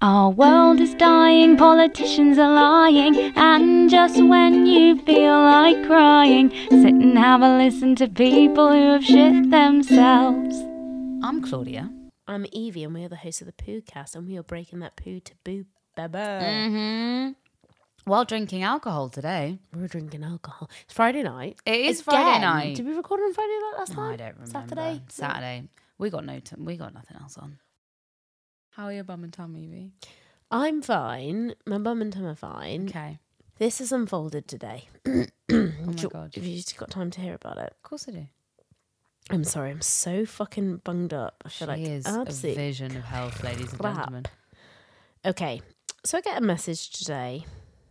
Our world is dying, politicians are lying, and just when you feel like crying, sit and have a listen to people who have shit themselves. I'm Claudia. I'm Evie, and we are the hosts of the Poocast, and we are breaking that poo taboo. While drinking alcohol today. We're drinking alcohol. It's Friday night. It is Again. Friday night. Did we record on Friday night last No, night? I don't remember. Saturday. We got nothing else on. How are your bum and tum, Evie? I'm fine. My bum and tum are fine. Okay. This has unfolded today. Oh my God. Have you just got time to hear about it? Of course I do. I'm sorry. I'm so fucking bunged up. I feel She like is an a vision of health, ladies and crap. gentlemen. Okay. So I get a message today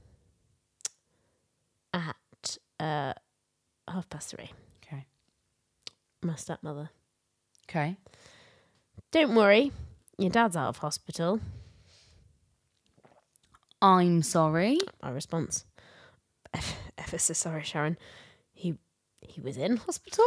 at 3:30. Okay. My stepmother. Okay. Don't worry. Your dad's out of hospital. I'm sorry. My response. Ever so sorry, Sharon. He was in hospital?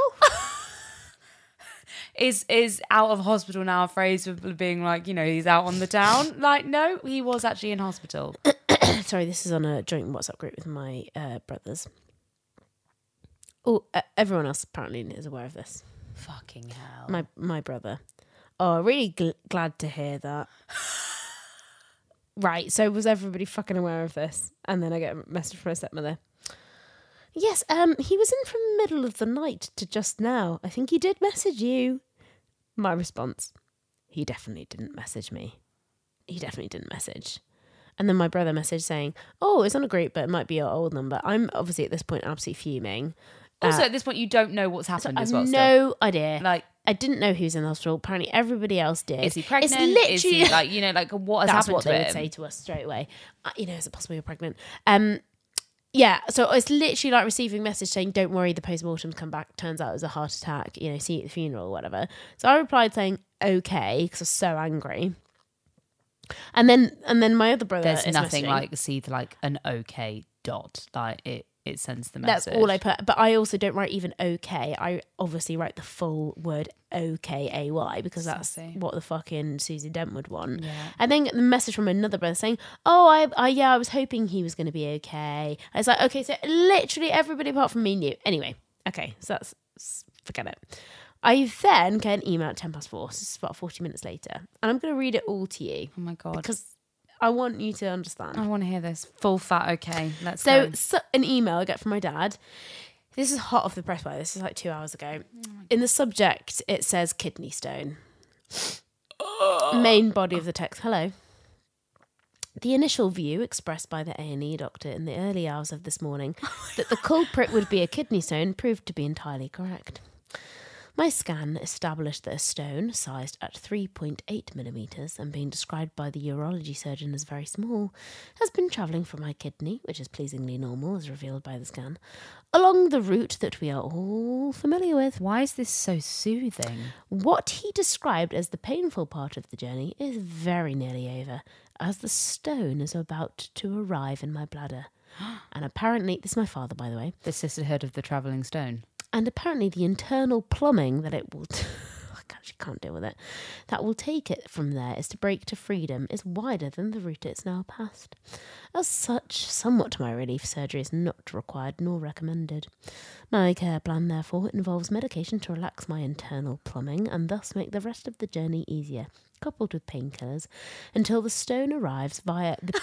Is out of hospital now a phrase for being like, he's out on the town? Like, no, he was actually in hospital. Sorry, this is on a joint WhatsApp group with my brothers. Oh, everyone else apparently is aware of this. Fucking hell. My brother. Oh, really glad to hear that. Right, so was everybody fucking aware of this? And then I get a message from my stepmother. Yes, he was in from the middle of the night to just now. I think he did message you. My response, he definitely didn't message me. He definitely didn't message. And then my brother messaged saying, oh, it's on a group, but it might be your old number. I'm obviously at this point absolutely fuming. Also, at this point, you don't know what's happened as well. I've no idea. Like, I didn't know he was in the hospital. Apparently, everybody else did. is he pregnant? It's literally Is he what has that's happened what to they him? would say to us straight away. Is it possible you're pregnant? Yeah. So it's literally like receiving a message saying, "Don't worry, the post-mortem's come back. Turns out it was a heart attack. See you at the funeral or whatever." So I replied saying, "Okay," because I was so angry. And then my other brother. There's is nothing messaging. like an okay dot. Like it sends the message. That's all I put. But I also don't write even okay. I obviously write the full word OKAY because that's Sassy. what the fucking Susie Dent would want. Yeah. And then get the message from another brother saying, oh, I was hoping he was going to be okay. I was like, okay, so literally everybody apart from me knew. Anyway, okay, so forget it. I then get an email at 4:10. So this is about 40 minutes later. And I'm going to read it all to you. Oh my God. Because I want you to understand. I want to hear this. Full fat okay. Let's So go. an email I get from my dad. This is hot off the press, by the way. This is like 2 hours ago. In the subject, it says kidney stone. Main body of the text. Hello. The initial view expressed by the A&E doctor in the early hours of this morning that the culprit would be a kidney stone proved to be entirely correct. My scan established that a stone, sized at 3.8 millimetres and being described by the urology surgeon as very small, has been travelling from my kidney, which is pleasingly normal as revealed by the scan, along the route that we are all familiar with. Why is this so soothing? What he described as the painful part of the journey is very nearly over, as the stone is about to arrive in my bladder. And apparently, this is my father, by the way, The Sisterhood of the Travelling Stone. and apparently the internal plumbing that it will I actually can't deal with it, that will take it from there is to break to freedom is wider than the route it's now passed. As such, somewhat to my relief, surgery is not required nor recommended. My care plan therefore involves medication to relax my internal plumbing and thus make the rest of the journey easier, coupled with painkillers, until the stone arrives via the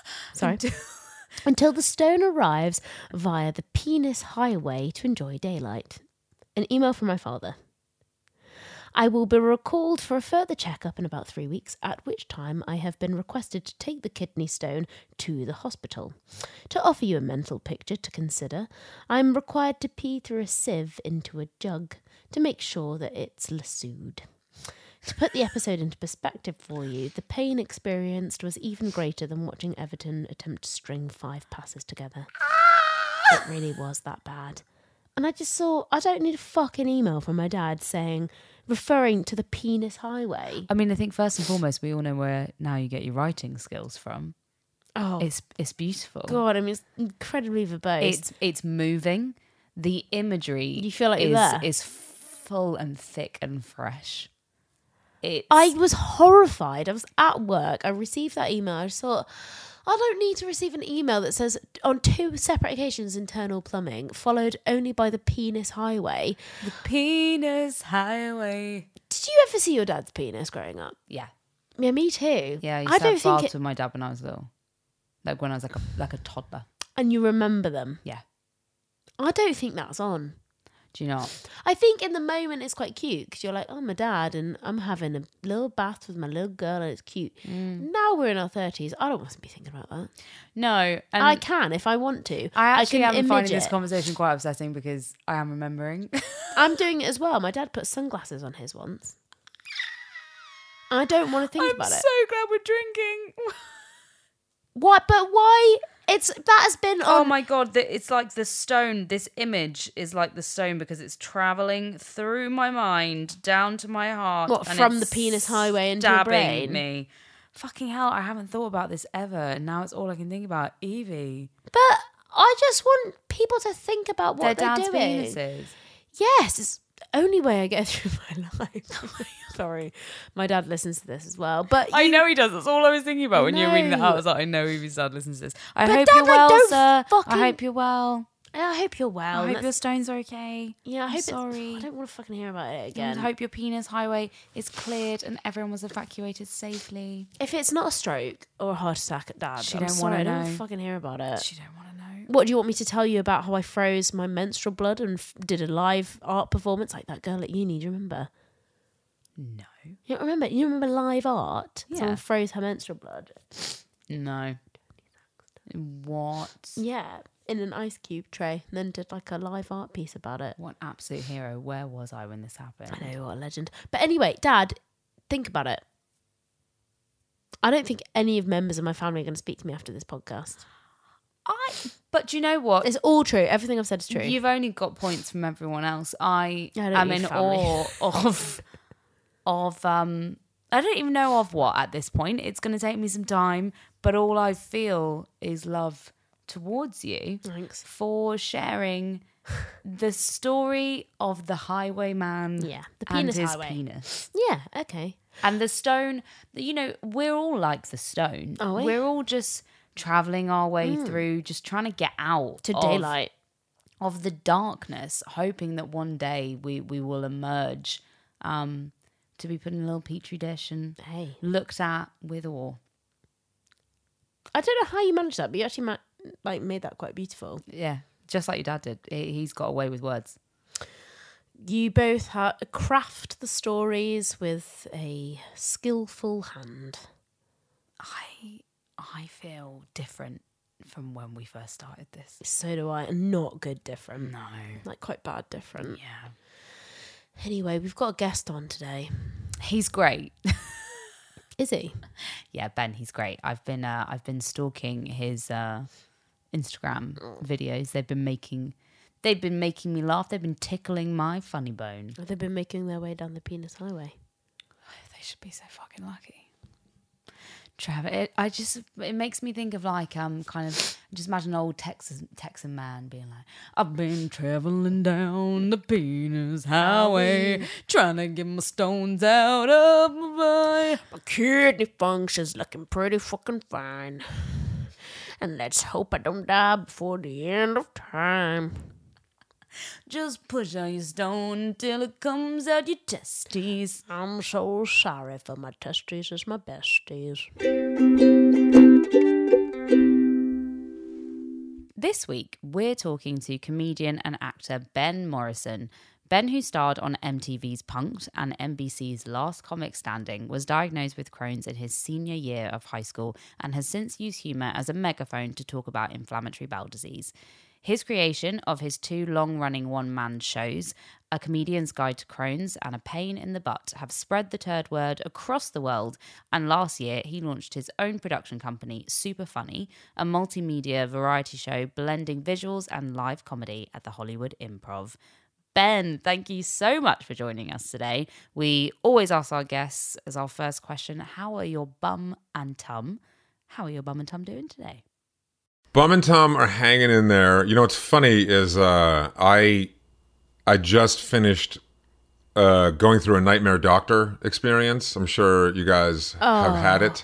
until the stone arrives via the penis highway to enjoy daylight. An email from my father. I will be recalled for a further checkup in about 3 weeks, at which time I have been requested to take the kidney stone to the hospital. To offer you a mental picture to consider, I am required to pee through a sieve into a jug to make sure that it's lassoed. To put the episode into perspective for you, the pain experienced was even greater than watching Everton attempt to string 5 passes together. It really was that bad. And I just saw, I don't need a fucking email from my dad referring to the penis highway. I mean, I think first and foremost, we all know where now you get your writing skills from. Oh, It's beautiful. God, I mean, it's incredibly verbose. It's moving. The imagery You feel like you're there. is full and thick and fresh. I was horrified. I was at work. I received that email. I just thought, I don't need to receive an email that says on 2 separate occasions internal plumbing, followed only by the penis highway. The penis highway. Did you ever see your dad's penis growing up? Yeah. Yeah, me too. Yeah, I used to have baths with my dad when I was little. Like when I was like a toddler. And you remember them? Yeah. I don't think that's on. Do you not? I think in the moment it's quite cute because you're like, oh, my dad, and I'm having a little bath with my little girl and it's cute. Now we're in our 30s. I don't want to be thinking about that. No. And I can if I want to. I actually am finding image this it. conversation quite upsetting because I am remembering. I'm doing it as well. My dad put sunglasses on his once. I don't want to think about it. I'm so glad we're drinking. What? But why? That has been on. Oh my God, it's like the stone. This image is like the stone because it's travelling through my mind down to my heart. What, and from it's the penis highway into your brain? stabbing me. Fucking hell, I haven't thought about this ever. And now it's all I can think about. Evie. But I just want people to think about what Their they're dad's doing. penises. Yes, it's the only way I get through my life. Sorry, my dad listens to this as well. But I know he does. That's all I was thinking about when you were reading that No. out. I was like, I know Evie's dad listens to this. I But hope Dad, you're like, well, don't sir. fucking- I hope you're well. I hope you're well. I and hope your that's- stones are okay. Yeah, I hope sorry. I don't want to fucking hear about it And again. I hope your penis highway is cleared and everyone was evacuated safely. If it's not a stroke or a heart attack, Dad, She I'm don't sorry, wanna I don't know. fucking hear about it. She don't want to know. What do you want me to tell you about how I froze my menstrual blood and did a live art performance like that girl at uni? Do you remember? No. You don't remember? You remember live art? Yeah. Someone froze her menstrual blood. No. What? Yeah, in an ice cube tray, and then did like a live art piece about it. What absolute hero. Where was I when this happened? I know, what a legend. But anyway, Dad, think about it. I don't think any of members of my family are going to speak to me after this podcast. But do you know what? It's all true. Everything I've said is true. You've only got points from everyone else. I don't am need in family. awe of I don't even know of what at this point. It's going to take me some time, but all I feel is love towards you. Thanks. For sharing the story of the highwayman. Yeah, the and penis his highway. penis. Yeah, okay. And the stone, you know, we're all like the stone. Are we? We're all just traveling our way through, just trying to get out To of daylight. of the darkness, hoping that one day we will emerge to be put in a little petri dish and Hey. looked at with awe. I don't know how you managed that, but you actually made that quite beautiful. Yeah, just like your dad did. He's got away with words. You both craft the stories with a skillful hand. I feel different from when we first started this. So do I. And not good different. No. Like quite bad different. Yeah. Anyway, we've got a guest on today. He's great. Is he? Yeah, Ben, he's great. I've been stalking his Instagram videos. They've been making me laugh. They've been tickling my funny bone. Have they been making their way down the penis highway? They should be so fucking lucky. Trevor, it makes me think of like kind of just imagine an old Texan man being like, I've been traveling down the penis highway, trying to get my stones out of my My kidney function's looking pretty fucking fine. And let's hope I don't die before the end of time. Just push out your stone till it comes out your testes. I'm so sorry for my testes as my besties. This week, we're talking to comedian and actor Ben Morrison. Ben, who starred on MTV's Punk'd and NBC's Last Comic Standing, was diagnosed with Crohn's in his senior year of high school and has since used humour as a megaphone to talk about inflammatory bowel disease. His creation of his 2 long-running one-man shows, A Comedian's Guide to Crohn's and A Pain in the Butt, have spread the turd word across the world, and last year he launched his own production company, Super Funny, a multimedia variety show blending visuals and live comedy at the Hollywood Improv. Ben, thank you so much for joining us today. We always ask our guests as our first question, how are your bum and tum? How are your bum and tum doing today? Bum and Tom are hanging in there. You know what's funny is I just finished going through a nightmare doctor experience. I'm sure you guys have had it.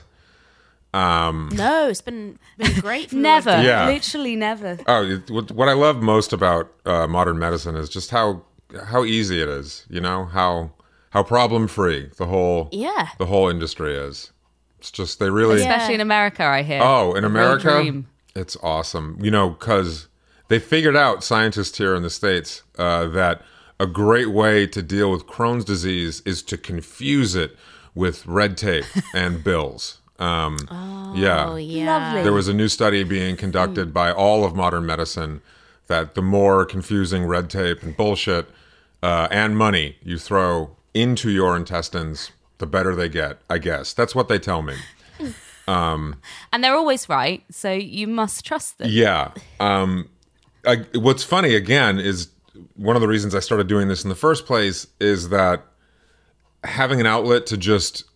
No, it's been great. For Never. Yeah. Literally never. Oh, what I love most about modern medicine is just how easy it is. You know, how problem free the whole industry is. It's just they really Especially in America, I hear. Oh, in A real America, dream. it's awesome. You know, because they figured out, scientists here in the States, that a great way to deal with Crohn's disease is to confuse it with red tape and bills. Yeah. Lovely. There was a new study being conducted by all of modern medicine that the more confusing red tape and bullshit and money you throw into your intestines, the better they get, I guess. That's what they tell me. And they're always right, so you must trust them. Yeah. What's funny, again, is one of the reasons I started doing this in the first place is that having an outlet to just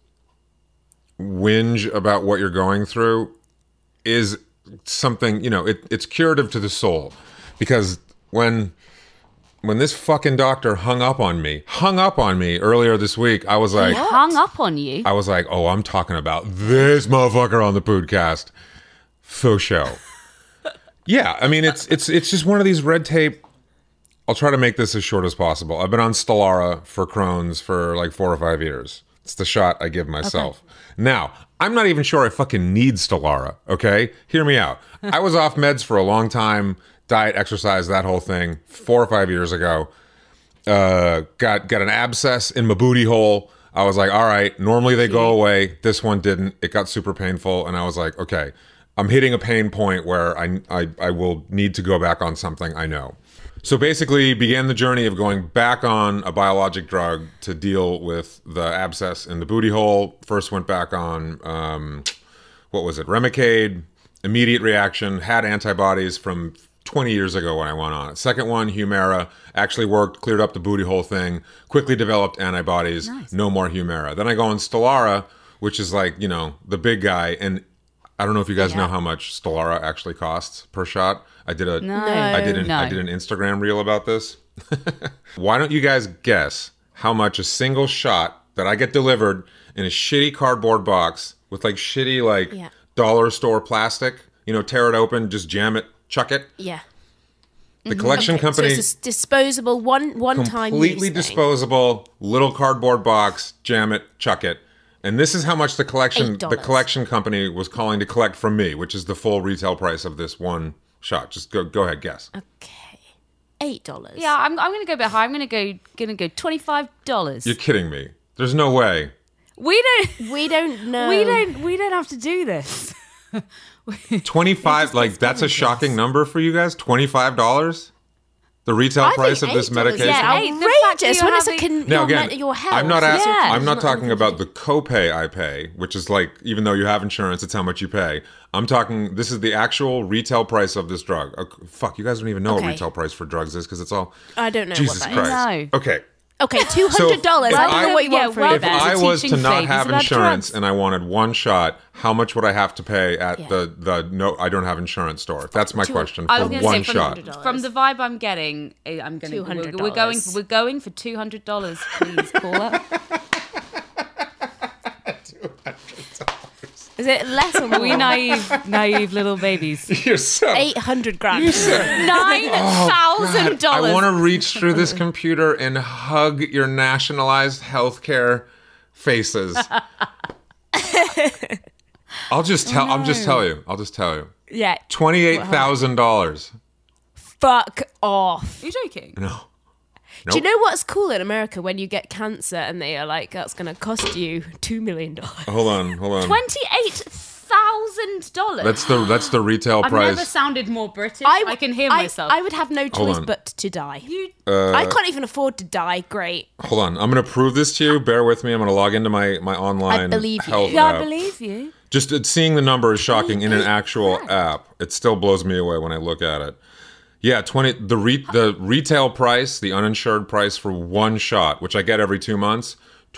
whinge about what you're going through is something, you know, it's curative to the soul. Because when this fucking doctor hung up on me earlier this week, I was like... Hung up on you? I was like, oh, I'm talking about this motherfucker on the podcast. Faux show. Yeah, I mean, it's just one of these red tape... I'll try to make this as short as possible. I've been on Stelara for Crohn's for like 4 or 5 years. It's the shot I give myself. Okay. Now, I'm not even sure I fucking need Stelara, okay? Hear me out. I was off meds for a long time, diet, exercise, that whole thing, 4 or 5 years ago. Got an abscess in my booty hole. I was like, all right, normally they go away. This one didn't. It got super painful. And I was like, okay, I'm hitting a pain point where I will need to go back on something I know. So basically began the journey of going back on a biologic drug to deal with the abscess in the booty hole. First went back on, what was it, Remicade, immediate reaction, had antibodies from 20 years ago when I went on it. Second one, Humira, actually worked, cleared up the booty hole thing, quickly developed antibodies, nice. No more Humira. Then I go on Stelara, which is like, you know, the big guy. And I don't know if you guys know how much Stelara actually costs per shot. I did an Instagram reel about this. Why don't you guys guess how much a single shot that I get delivered in a shitty cardboard box with like shitty dollar store plastic, you know, tear it open, just jam it, chuck it. Yeah. The collection company. So it's a disposable one time completely disposable little cardboard box, jam it, chuck it. And this is how much the collection company was calling to collect from me, which is the full retail price of this one shot. Just go ahead, guess. Okay, $8. Yeah, I'm going to go a bit high. I'm going to go $25. You're kidding me. There's no way. We don't know. We don't have to do this. 25. Like that's a shocking number for you guys. $25. The retail price of this medication. Yeah, outrageous. When it's now again, your health. I'm not talking about the copay I pay, which is like, even though you have insurance, it's how much you pay. I'm talking, this is the actual retail price of this drug. Fuck, you guys don't even know what retail price for drugs is because it's all... I don't know Jesus what Christ. that is. Okay. Okay, $200. I don't know what you want for it. If I was to not have insurance and I wanted one shot, how much would I have to pay at the no, I don't have insurance store? That's my question for one shot. From the vibe I'm getting, I'm going to we're going for $200. Please call up. Is it less or more? We naive little babies. You're so 800 grand. $9,000. I want to reach through this computer and hug your nationalized healthcare faces. I'll just tell you. Yeah. $28,000. Fuck off. Are you joking? No. Nope. Do you know what's cool in America when you get cancer and they are like, that's going to cost you $2 million? Hold on. $28,000. That's the retail price. I've never sounded more British. I can hear myself. I would have no choice but to die. I can't even afford to die. Great. Hold on. I'm going to prove this to you. Bear with me. I'm going to log into my online health app. I believe you. Just seeing the number is shocking in an actual app. It still blows me away when I look at it. Yeah, the retail price, the uninsured price for one shot, which I get every 2 months,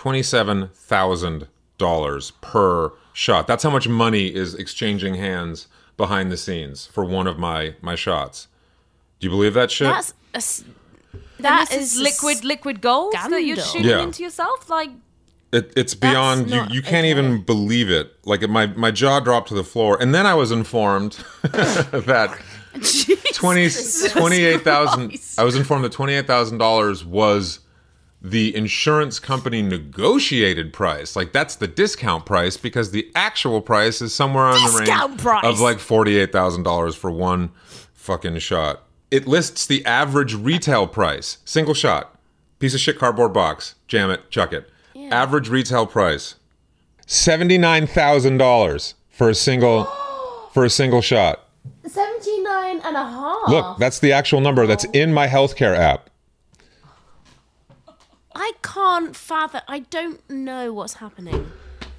$27,000 per shot. That's how much money is exchanging hands behind the scenes for one of my shots. Do you believe that shit? That this is is liquid gold that you're scandal. shooting Yeah. into yourself. Like, It's beyond you. not You can't okay. even believe it. Like my jaw dropped to the floor, and then I was informed that $28,000. I was informed that $28,000 was the insurance company negotiated price. Like that's the discount price because the actual price is somewhere in the Discount range price. of like $48,000 for one fucking shot. It lists the average retail price, single shot, piece of shit cardboard box, jam it, chuck it. Average retail price, $79,000 for a single shot. 79 and a half. Look, that's the actual number that's in my healthcare app. I can't fathom. I don't know what's happening.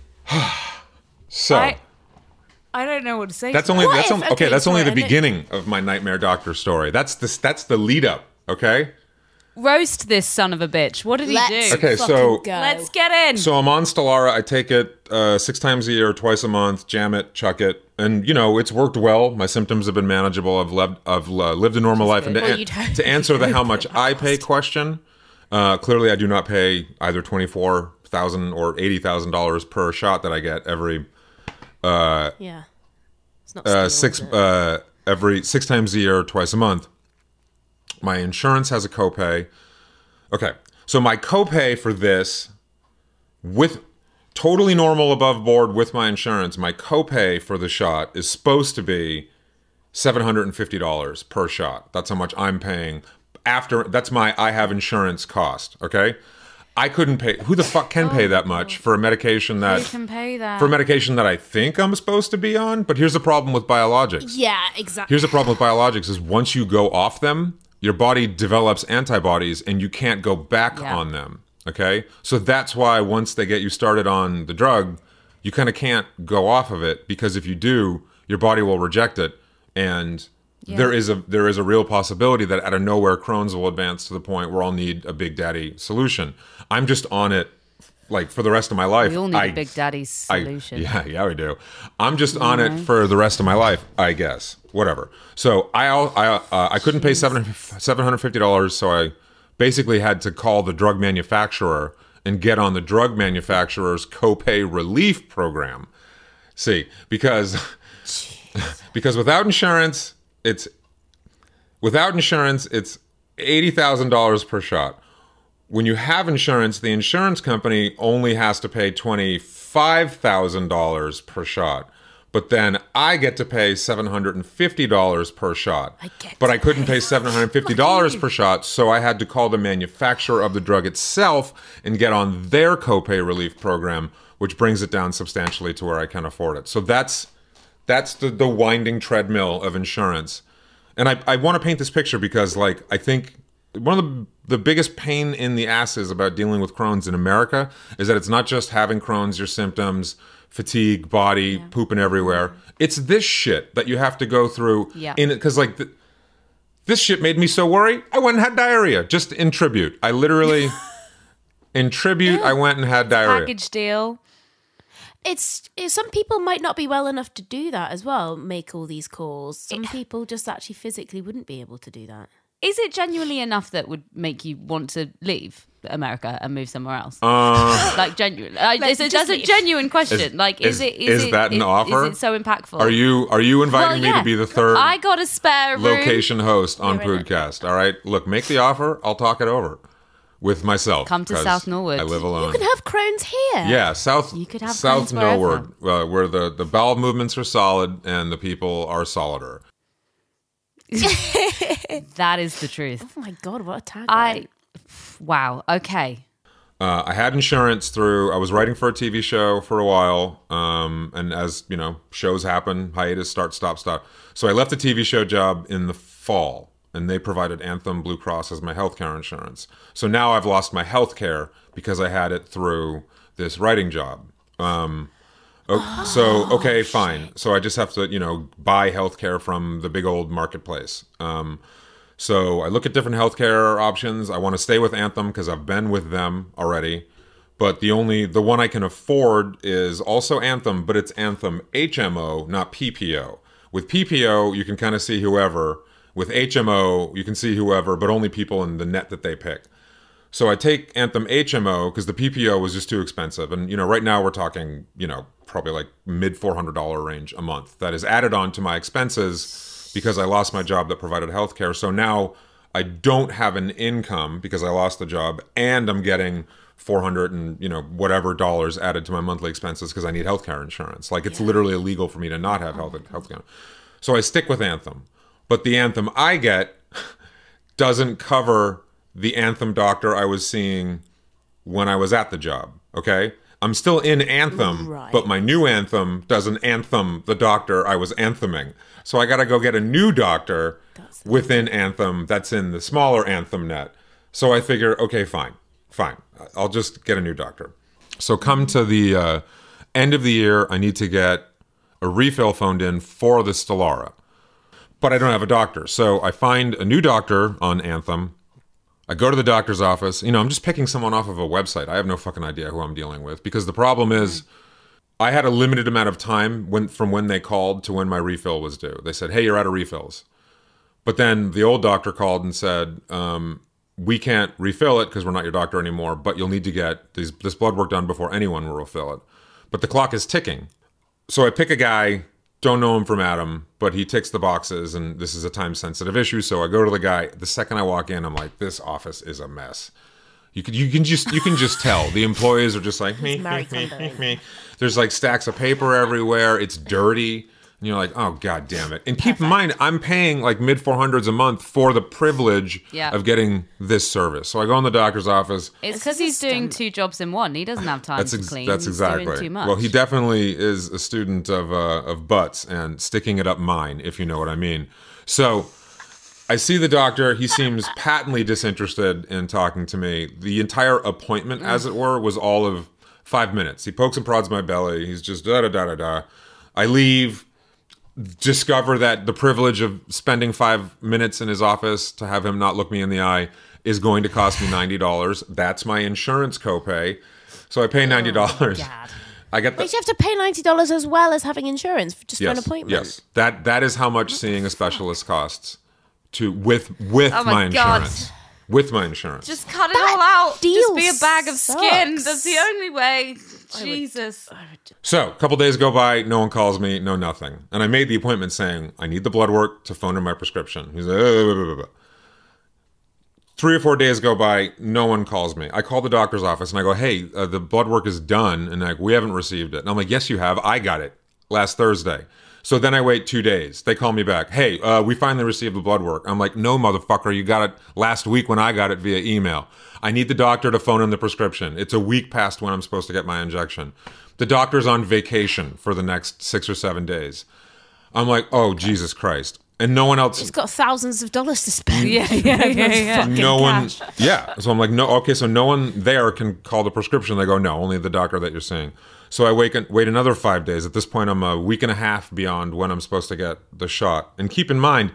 So I don't know what to say. that's to only What that's if- only, okay, okay. That's only sorry, the I know- beginning of my nightmare doctor story. That's the lead up. Okay. roast this son of a bitch. What did he do? Okay, fucking so- go. Let's get in. So I'm on Stelara. I take it 6 times a year, twice a month. Jam it, chuck it, and you know it's worked well. My symptoms have been manageable. I've lived a normal life. And Well, you'd hope. to answer the how much I pay question, clearly I do not pay either $24,000 or $80,000 per shot that I get every Yeah. It's not every 6 times a year, twice a month. My insurance has a copay. Okay, so my copay for this, with totally normal above board with my insurance, my copay for the shot is supposed to be $750 per shot. That's how much I'm paying after. That's my I have insurance cost. Okay, I couldn't pay. Who the fuck can pay that much for a medication Who that can pay that? for a medication that I think I'm supposed to be on? But here's the problem with biologics. Yeah, exactly. Here's the problem with biologics is once you go off them, your body develops antibodies and you can't go back Yeah. on them. Okay? So that's why once they get you started on the drug, you kind of can't go off of it because if you do, your body will reject it and there is a real possibility that out of nowhere Crohn's will advance to the point where I'll need a Big Daddy solution. I'm just on it like for the rest of my life. We all need a Big Daddy solution. Yeah, we do. I'm just on it for the rest of my life, I guess. Whatever. So I couldn't pay $750, so I basically had to call the drug manufacturer and get on the drug manufacturer's copay relief program. See, because without insurance, it's $80,000 per shot. When you have insurance, the insurance company only has to pay $25,000 per shot. But then I get to pay $750 per shot. But I couldn't pay $750 per shot, so I had to call the manufacturer of the drug itself and get on their copay relief program, which brings it down substantially to where I can afford it. So that's the winding treadmill of insurance. And I want to paint this picture because, like, I think one of the biggest pain in the asses about dealing with Crohn's in America is that it's not just having Crohn's, your symptoms, fatigue, body, pooping everywhere. It's this shit that you have to go through. Yeah. Because, like, this shit made me so worried, I went and had diarrhea just in tribute. I literally, in tribute, I went and had diarrhea. Package deal. It's some people might not be well enough to do that as well, make all these calls. Some people just actually physically wouldn't be able to do that. Is it genuinely enough that would make you want to leave America and move somewhere else? Like genuine. That's a leave. genuine question. Is that an offer? Is it so impactful? Are you inviting me to be the third I got a spare room. location host on Podcast? All right, look, make the offer. I'll talk it over with myself. Come to 'cause South Norwood. I live alone. You can have Crohn's here. Yeah, South. You could have South Crohn's wherever. Norwood, where the bowel movements are solid and the people are solider. That is the truth. Oh my God, what a tagline. Wow. Okay. I had insurance through. I was writing for a TV show for a while, and as you know, shows happen, hiatus, start, stop. So I left the TV show job in the fall, and they provided Anthem Blue Cross as my healthcare insurance. So now I've lost my healthcare because I had it through this writing job. Okay, fine. So I just have to, buy healthcare from the big old marketplace. So I look at different healthcare options. I want to stay with Anthem because I've been with them already. But the one I can afford is also Anthem, but it's Anthem HMO, not PPO. With PPO, you can kind of see whoever. With HMO, you can see whoever, but only people in the net that they pick. So I take Anthem HMO because the PPO was just too expensive. And, right now we're talking, probably like mid $400 range a month. That is added on to my expenses because I lost my job that provided healthcare. So now I don't have an income because I lost the job, and I'm getting 400 and whatever dollars added to my monthly expenses because I need healthcare insurance. Like, it's literally illegal for me to not have healthcare. So I stick with Anthem. But the Anthem I get doesn't cover the Anthem doctor I was seeing when I was at the job, okay? I'm still in Anthem, but my new Anthem doesn't Anthem the doctor I was Antheming. So I got to go get a new doctor within Anthem that's in the smaller Anthem net. So I figure, okay, fine. I'll just get a new doctor. So come to the end of the year, I need to get a refill phoned in for the Stelara. But I don't have a doctor. So I find a new doctor on Anthem. I go to the doctor's office. I'm just picking someone off of a website. I have no fucking idea who I'm dealing with, because the problem is I had a limited amount of time from when they called to when my refill was due. They said, hey, you're out of refills. But then the old doctor called and said, we can't refill it because we're not your doctor anymore, but you'll need to get this blood work done before anyone will refill it. But the clock is ticking. So I pick a guy, don't know him from Adam, but he ticks the boxes, and this is a time-sensitive issue. So I go to the guy. The second I walk in, I'm like, this office is a mess. You can just tell. The employees are just like, me. There's like stacks of paper everywhere. It's dirty. And you're like, oh, God damn it. And keep in mind, I'm paying like mid 400s a month for the privilege of getting this service. So I go in the doctor's office. It's because he's doing 2 jobs in one. He doesn't have time to clean. That's exactly. He's doing too much. Well, he definitely is a student of butts and sticking it up mine, if you know what I mean. So I see the doctor. He seems patently disinterested in talking to me. The entire appointment, as it were, was all of 5 minutes. He pokes and prods my belly. He's just da-da-da-da-da. I leave. Discover that the privilege of spending 5 minutes in his office to have him not look me in the eye is going to cost me $90. That's my insurance copay. So I pay $90. I get Wait, you have to pay $90 as well as having insurance for an appointment? Yes. That is how much seeing a specialist costs with my insurance. With my insurance. Just cut it all out. Just be a bag of sucks. skin. That's the only way. Jesus. So, a couple days go by, no one calls me, no nothing. And I made the appointment saying, I need the blood work to phone in my prescription. He's like, blah, blah, blah, blah. 3 or 4 days go by, no one calls me. I call the doctor's office and I go, hey, the blood work is done. And they're like, we haven't received it. And I'm like, yes, you have. I got it last Thursday. So then I wait 2 days. They call me back. Hey, we finally received the blood work. I'm like, no, motherfucker, you got it last week when I got it via email. I need the doctor to phone in the prescription. It's a week past when I'm supposed to get my injection. The doctor's on vacation for the next 6 or 7 days. I'm like, oh, Jesus Christ. And no one else. He's got thousands of dollars to spend. Yeah. No one. Yeah. So I'm like, no. Okay. So no one there can call the prescription. They go, no, only the doctor that you're seeing. So I wait another 5 days. At this point, I'm a week and a half beyond when I'm supposed to get the shot. And keep in mind,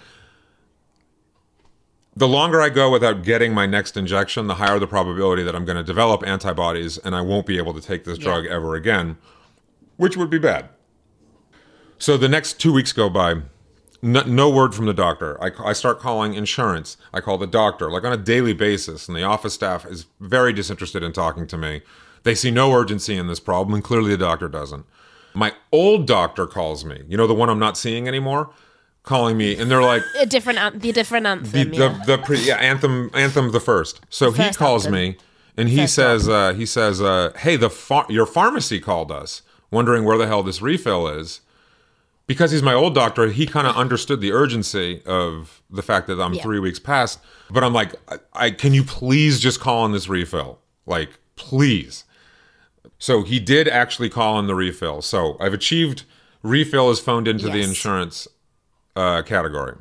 the longer I go without getting my next injection, the higher the probability that I'm going to develop antibodies and I won't be able to take this drug ever again, which would be bad. So the next 2 weeks go by. No word from the doctor. I start calling insurance. I call the doctor, like on a daily basis, and the office staff is very disinterested in talking to me. They see no urgency in this problem, and clearly the doctor doesn't. My old doctor calls me, the one I'm not seeing anymore, calling me, and they're like... the different Anthem, Anthem the first. So he calls Anthem. me, and he says, hey, your pharmacy called us, wondering where the hell this refill is. Because he's my old doctor, he kind of understood the urgency of the fact that I'm 3 weeks past. But I'm like, can you please just call on this refill? Like, please. So he did actually call on the refill. So I've achieved refill is phoned into the insurance category.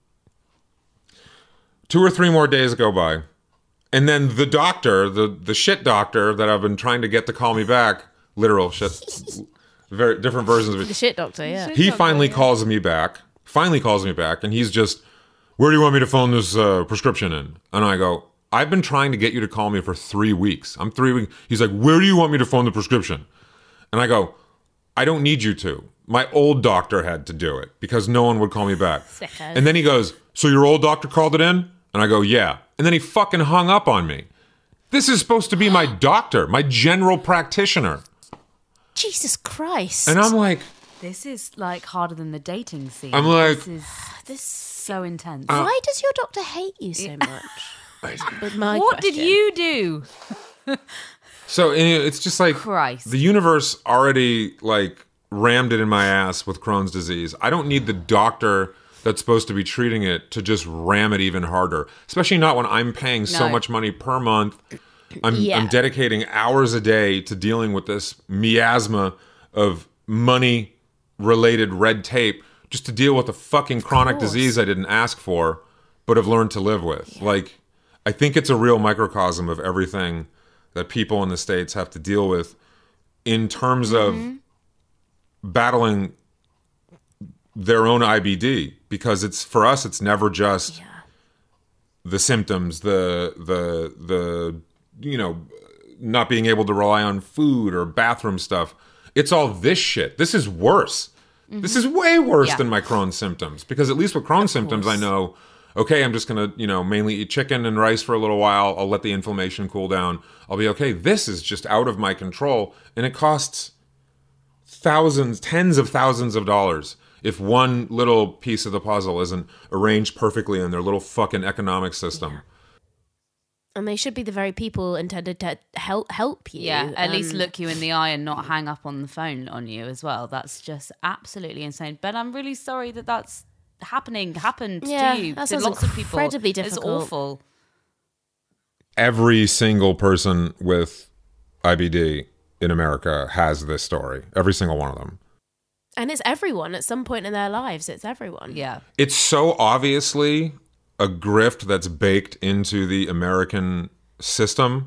2 or 3 more days go by. And then the doctor, the shit doctor that I've been trying to get to call me back, literal shit... Very different versions of it. The shit doctor, yeah. He finally calls me back. And he's just, where do you want me to phone this prescription in? And I go, I've been trying to get you to call me for 3 weeks. I'm 3 weeks. He's like, where do you want me to phone the prescription? And I go, I don't need you to. My old doctor had to do it because no one would call me back. Sicko. And then he goes, So your old doctor called it in? And I go, yeah. And then he fucking hung up on me. This is supposed to be my doctor, my general practitioner. Jesus Christ. And I'm like... This is like harder than the dating scene. I'm like... This is so intense. Why does your doctor hate you so much? But my what did question. you do? So it's just like... Christ. The universe already, like, rammed it in my ass with Crohn's disease. I don't need the doctor that's supposed to be treating it to just ram it even harder. Especially not when I'm paying so No. much money per month. I'm dedicating hours a day to dealing with this miasma of money-related red tape just to deal with a fucking chronic disease I didn't ask for, but have learned to live with. Like, I think it's a real microcosm of everything that people in the States have to deal with in terms of battling their own IBD, because it's for us, it's never just the symptoms, the you know, not being able to rely on food or bathroom stuff. It's all this shit. This is worse. This is way worse than my Crohn's symptoms, because at least with Crohn's symptoms, I know, okay, I'm just going to, you know, mainly eat chicken and rice for a little while. I'll let the inflammation cool down. I'll be okay. This is just out of my control, and it costs thousands, tens of thousands of dollars if one little piece of the puzzle isn't arranged perfectly in their little fucking economic system. And they should be the very people intended to help you. Yeah, at least look you in the eye and not hang up on the phone on you as well. That's just absolutely insane. Ben, I'm really sorry that that's happened Yeah, to you. that To sounds lots of people. incredibly It's difficult. awful. Every single person with IBD in America has this story. Every single one of them. And it's everyone at some point in their lives. It's everyone. Yeah. It's so obviously a grift that's baked into the American system.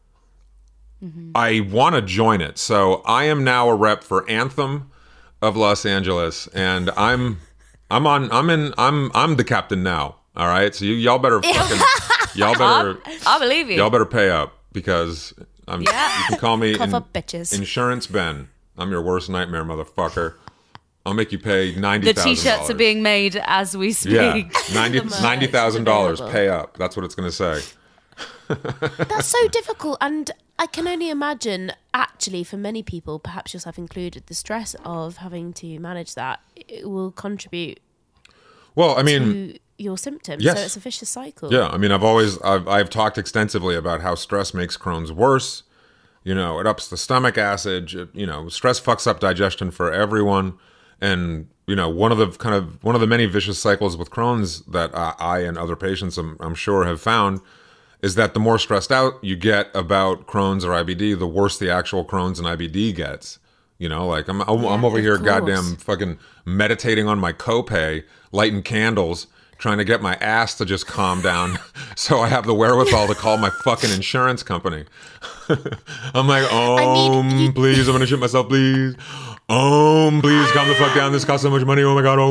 I want to join it. So I am now a rep for Anthem of Los Angeles, and I'm the captain now. All right. So y'all better fucking I believe you. y'all better pay up, because you can call me Cough up, bitches. Insurance Ben. I'm your worst nightmare, motherfucker. I'll make you pay $90,000. The t-shirts are being made as we speak. Yeah, $90,000. Pay up. That's what it's going to say. That's so difficult. And I can only imagine, actually, for many people, perhaps yourself included, the stress of having to manage that, it will contribute Well, I mean, to your symptoms. Yes. So it's a vicious cycle. yeah. I mean, I've talked extensively about how stress makes Crohn's worse. You know, it ups the stomach acid. Stress fucks up digestion for everyone. And, you know, one of the many vicious cycles with Crohn's that I and other patients I'm sure have found is that the more stressed out you get about Crohn's or IBD, the worse the actual Crohn's and IBD gets. You know, like I'm over here goddamn fucking meditating on my copay, lighting candles, trying to get my ass to just calm down so I have the wherewithal to call my fucking insurance company. I'm like, please, I'm going to shit myself, please. Please calm the fuck down. This costs so much money. Oh my God,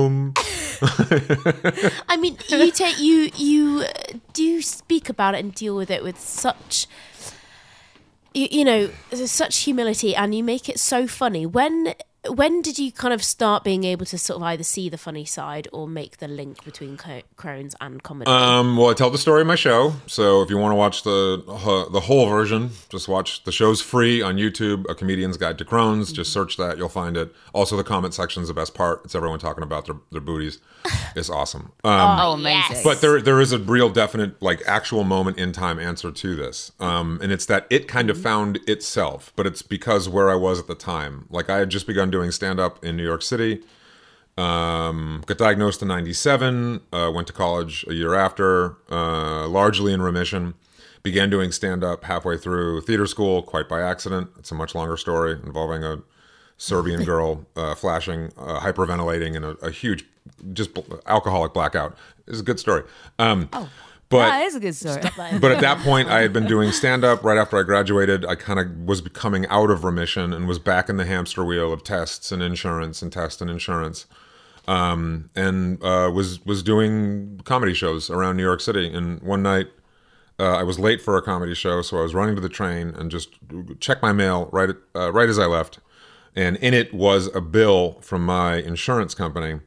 I mean, you do speak about it and deal with it with such, such humility, and you make it so funny. When did you kind of start being able to sort of either see the funny side or make the link between Crohn's and comedy? Well, I tell the story in my show. So if you want to watch the whole version, just watch the show's free on YouTube, A Comedian's Guide to Crohn's. Just search that. You'll find it. Also, the comment section is the best part. It's everyone talking about their booties. It's awesome. Amazing. Yes. But there is a real definite, like, actual moment in time answer to this. And it's that it kind of found itself, but it's because where I was at the time. Like, I had just begun doing stand-up in New York City. Got diagnosed in 97, went to college a year after, largely in remission. Began doing stand-up halfway through theater school, quite by accident. It's a much longer story involving a Serbian girl flashing, hyperventilating, and a huge, just alcoholic blackout. It's a good story. But That is a good story. but at that point, I had been doing stand-up. Right after I graduated, I kind of was coming out of remission and was back in the hamster wheel of tests and insurance and tests and insurance, and was doing comedy shows around New York City. And one night, I was late for a comedy show, so I was running to the train and just checked my mail right as I left. And in it was a bill from my insurance company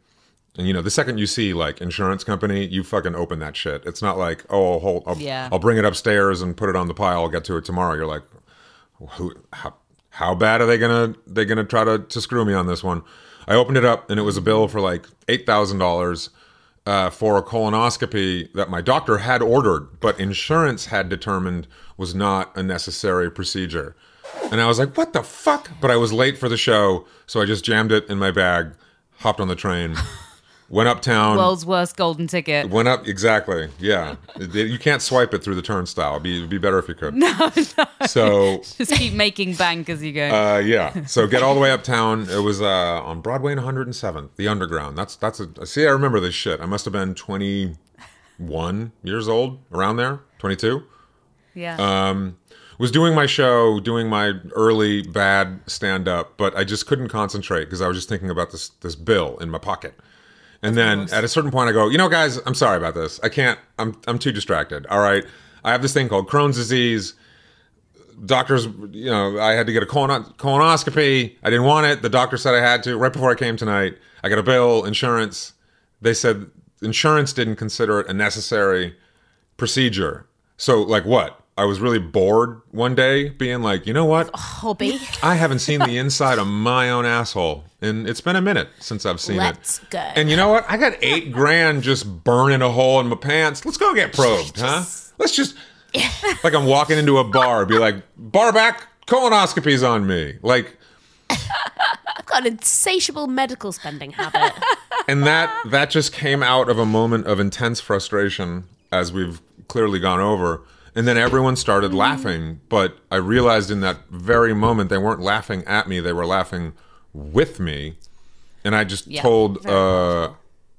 And you know, the second you see like insurance company, you fucking open that shit. It's not like, oh, I'll bring it upstairs and put it on the pile. I'll get to it tomorrow. You're like, how bad are they gonna try to screw me on this one? I opened it up and it was a bill for like $8,000 for a colonoscopy that my doctor had ordered, but insurance had determined was not a necessary procedure. And I was like, what the fuck? But I was late for the show, so I just jammed it in my bag, hopped on the train, went uptown. World's worst golden ticket. Went up, exactly, yeah. You can't swipe it through the turnstile. It'd be better if you could. No. So just keep making bank as you go. Yeah. So get all the way uptown. It was on Broadway and 107th, the Underground. See, I remember this shit. I must have been 21 years old, around there, 22. Yeah. Was doing my show, doing my early bad stand-up, but I just couldn't concentrate because I was just thinking about this bill in my pocket. And then at a certain point I go, you know, guys, I'm sorry about this. I can't, I'm too distracted. All right. I have this thing called Crohn's disease. Doctors, you know, I had to get a colonoscopy. I didn't want it. The doctor said I had to. Right before I came tonight, I got a bill, insurance. They said insurance didn't consider it a necessary procedure. So like what? I was really bored one day being like, you know what? Hobby. I haven't seen the inside of my own asshole. And it's been a minute since I've seen Let's it. go. And you know what? I got $8,000 just burning a hole in my pants. Let's go get probed, huh? Let's just, like I'm walking into a bar, be like, bar back, colonoscopies on me. Like, I've got an insatiable medical spending habit. and that just came out of a moment of intense frustration, as we've clearly gone over. And then everyone started laughing, but I realized in that very moment they weren't laughing at me; they were laughing with me. And I just told a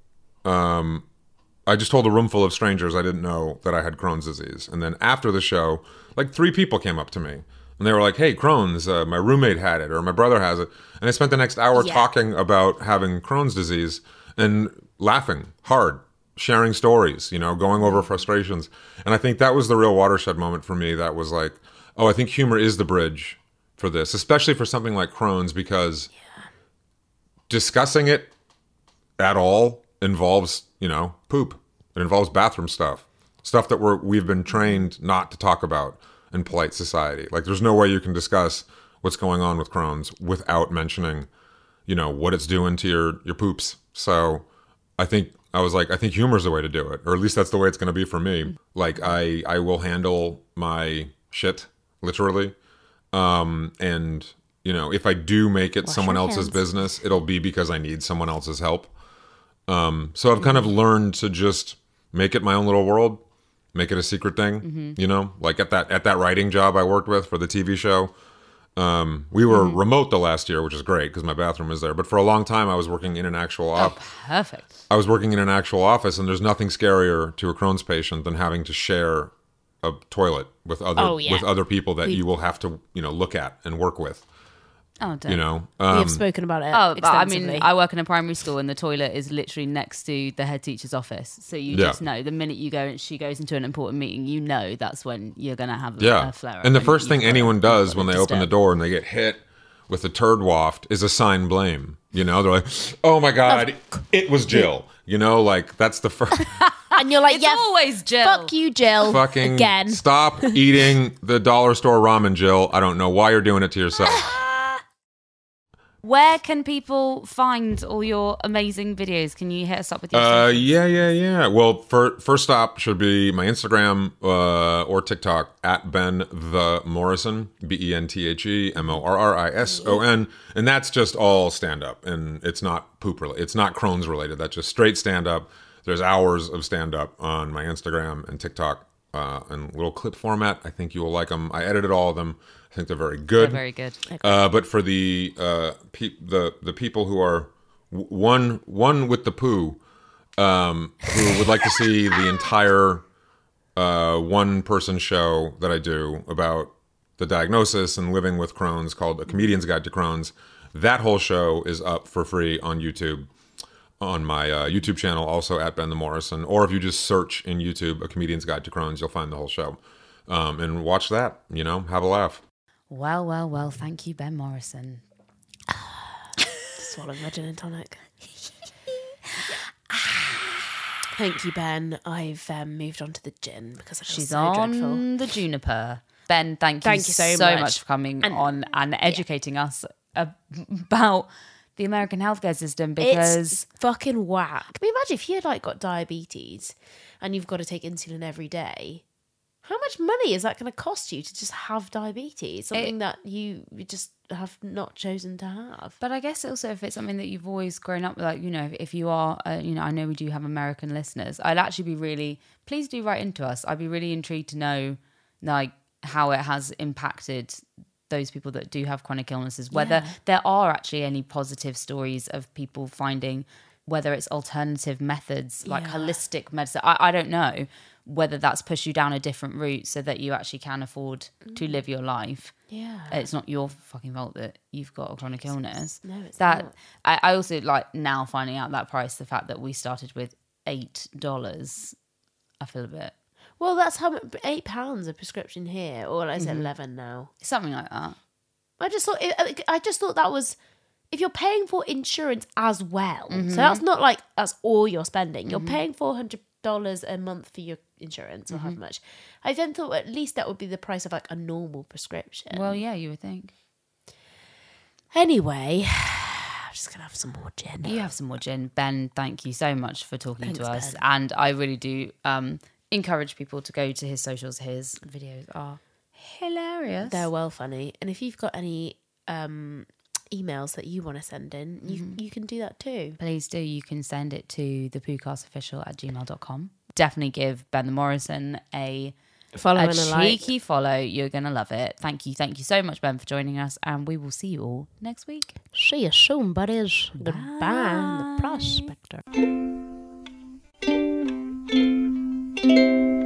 room full of strangers I didn't know that I had Crohn's disease. And then after the show, like 3 people came up to me and they were like, "Hey, Crohn's, my roommate had it, or my brother has it." And I spent the next hour talking about having Crohn's disease and laughing hard. Sharing stories, you know, going over frustrations. And I think that was the real watershed moment for me. That was like, oh, I think humor is the bridge for this, especially for something like Crohn's, because discussing it at all involves, you know, poop. It involves bathroom stuff that we've been trained not to talk about in polite society. Like there's no way you can discuss what's going on with Crohn's without mentioning, you know, what it's doing to your poops. So I think humor is the way to do it, or at least that's the way it's going to be for me. Like I will handle my shit literally, and you know, if I do make it someone else's business, it'll be because I need someone else's help. So I've kind of learned to just make it my own little world, make it a secret thing. You know, like at that writing job I worked with for the TV show. We were remote the last year, which is great because my bathroom is there. But for a long time, I was working in an actual office. Oh, perfect. I was working in an actual office, and there's nothing scarier to a Crohn's patient than having to share a toilet with other people that you will have to, you know, look at and work with. Oh, don't. You know, We have spoken about it. Oh, but I extensively. mean, I work in a primary school, and the toilet is literally next to the head teacher's office. So you just know the minute you go and she goes into an important meeting, you know that's when you're going to have a flare-up. And the first thing anyone does when they open the door and they get hit with a turd waft is assign blame. You know, they're like, "Oh my God, it was Jill." You know, like that's the first. And you're like, It's always Jill. Fuck you, Jill. Fucking again. Stop eating the dollar store ramen, Jill. I don't know why you're doing it to yourself. Where can people find all your amazing videos? Can you hit us up with your socials? Yeah. Well, first stop should be my Instagram or TikTok at Ben the Morrison, BentheMorrison, and that's just all stand up, and it's not poop related. It's not Crohn's related. That's just straight stand up. There's hours of stand up on my Instagram and TikTok in little clip format. I think you will like them. I edited all of them. I think they're very good. They're very good. But for the people who are one with the poo, who would like to see the entire one-person show that I do about the diagnosis and living with Crohn's, called A Comedian's Guide to Crohn's, that whole show is up for free on YouTube, on my YouTube channel, also at Ben the Morrison. Or if you just search in YouTube A Comedian's Guide to Crohn's, you'll find the whole show. And watch that, you know, have a laugh. Well, thank you, Ben Morrison. Swallowing my gin and tonic. Thank you, Ben. I've moved on to the gin because I feel She's so on dreadful. the juniper. Ben, thank you so so much. much for coming on and educating us about the American healthcare system, because It's fucking whack. I mean, imagine if you had like got diabetes and you've got to take insulin every day. How much money is that going to cost you to just have diabetes? Something that you just have not chosen to have. But I guess also if it's something that you've always grown up with, like, you know, if you are, you know, I know we do have American listeners. I'd actually be really, please do write into us. I'd be really intrigued to know, like, how it has impacted those people that do have chronic illnesses, whether there are actually any positive stories of people finding, whether it's alternative methods, like holistic medicine. I don't know whether that's pushed you down a different route so that you actually can afford to live your life. Yeah. It's not your fucking fault that you've got a chronic illness. No, it's that not. I also like now finding out that price, the fact that we started with $8, I feel a bit Well, that's how much, £8 a prescription here, or is it 11 now? something like that. I just thought that was, if you're paying for insurance as well, so that's not like that's all you're spending. You're paying $400 a month for your insurance, or however much. I then thought at least that would be the price of like a normal prescription. Well, yeah, you would think. Anyway, I'm just gonna have some more gin. You have some more gin. Ben, thank you so much for talking to Thanks, us. Ben. And I really do encourage people to go to his socials. His videos are hilarious. They're well funny, and if you've got any emails that you want to send in, you can do that too. Please do. You can send it to thepoocastofficial@gmail.com. Definitely give Ben the Morrison a Follow and a like. cheeky follow. You're going to love it. Thank you so much, Ben, for joining us. And we will see you all next week. See you soon, buddies. Goodbye, the prospector.